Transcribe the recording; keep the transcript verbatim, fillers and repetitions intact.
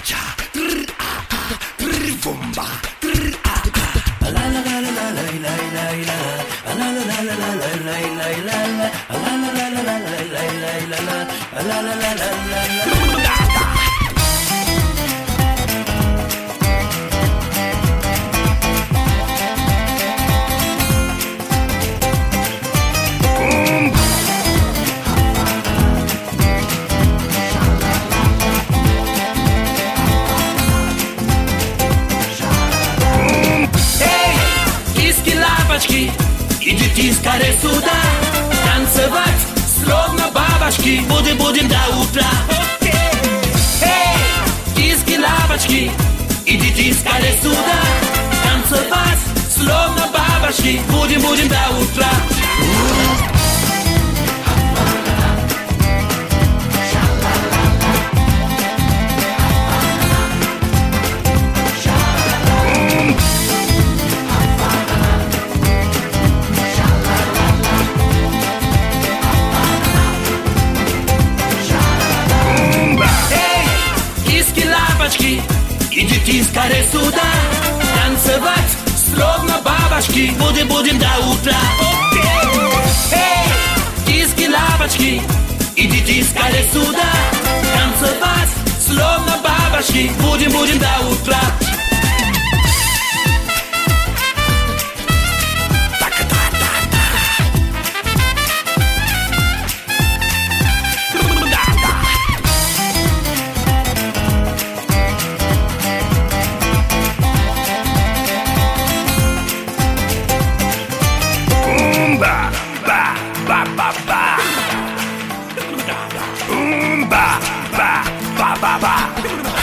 Иди скорей сюда, танцевать словно бабочки, будем, будем до утра. Эй, киски лапочки, идите скорей сюда, танцевать словно бабочки, будем, будем до утра. Идите скорей сюда, танцевать словно бабочки, будем, будем до утра. Эй, киски лапочки, идите скорей сюда, танцевать словно бабочки, будем, будем до утра. Ba ba ba ba ba.